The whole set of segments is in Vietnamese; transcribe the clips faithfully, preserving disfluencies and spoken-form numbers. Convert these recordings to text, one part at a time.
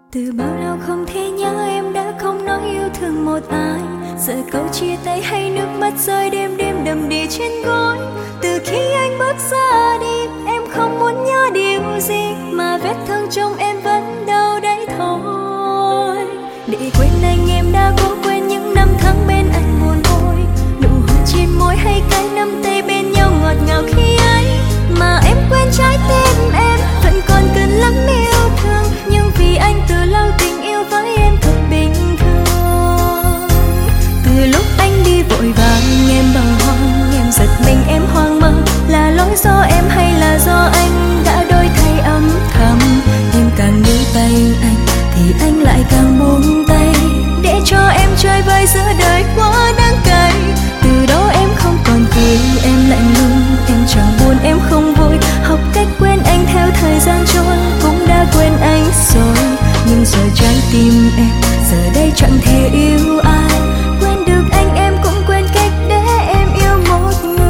Từ bao lâu không thể nhớ em đã không nói yêu thương một ai. Giờ câu chia tay hay nước mắt rơi đêm đêm đầm đìa trên gối. Từ khi anh bước ra đi em không muốn nhớ điều gì, mà vết thương trong em vẫn đau đáy thôi. Để quên anh em đã cố quên những năm tháng bên anh buồn vui. Nụ hôn trên môi hay cái nắm tay bên nhau ngọt ngào khi ấy. Mà em quên trái tim em vẫn còn cần lắm yêu thương. Nhưng vì anh từ lâu tình yêu với em thật bình thường. Từ lúc anh đi vội vàng em bàng hoàng, em giật mình em hoang mang. Là lỗi do em hay là do anh đã đổi thay âm thầm. Em càng níu tay anh thì anh lại càng buông tay, để cho em chơi vơi giữa đời quá đáng cay. Từ đó em không còn cười, em lạnh lùng, em chẳng buồn em không vui. Học cách quên anh theo thời gian trôi, cũng đã quên anh rồi. Nhưng giờ trái tim em giờ đây chẳng thể yêu ai. Quên được anh em cũng quên cách để em yêu một người.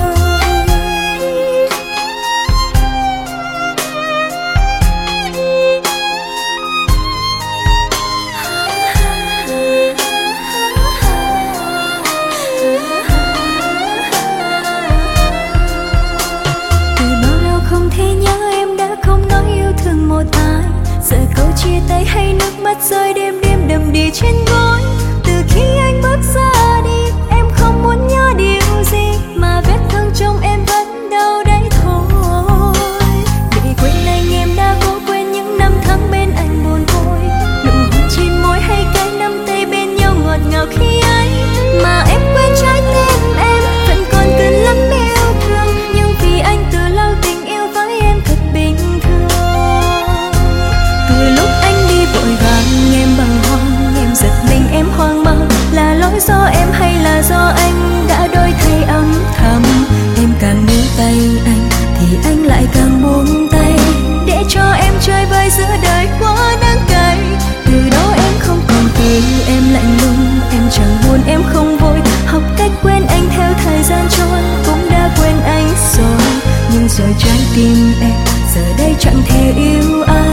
Từ bao lâu không thể nhớ em đã không nói yêu thương một ai. Giờ câu chia tay hay nước mắt rơi đêm đêm đầm đìa trên gối. Từ khi anh bước ra đi em không muốn nhớ điều gì, mà vết thương trong em vẫn đau đáy thôi. Để quên anh em đã cố quên những năm tháng bên anh buồn vui. Nụ hôn trên môi hay cái nắm tay bên nhau ngọt ngào khi ấy. Mà em quên trái tim em vẫn còn cần lắm yêu thương. Nhưng vì anh từ lâu tình yêu với em thật bình thường. Từ lúc anh đi vội vàng em bàng hoàng, em giật mình em hoang mang. Là lỗi do em hay là do anh đã đổi thay âm thầm. Em càng níu tay anh thì anh lại càng buông tay, để cho em chơi vơi giữa đời quá đáng cay. Từ đó em không còn cười, em lạnh lùng, em chẳng buồn em không vui. Học cách quên anh theo thời gian trôi, cũng đã quên anh rồi. Nhưng giờ trái tim em giờ đây chẳng thể yêu ai.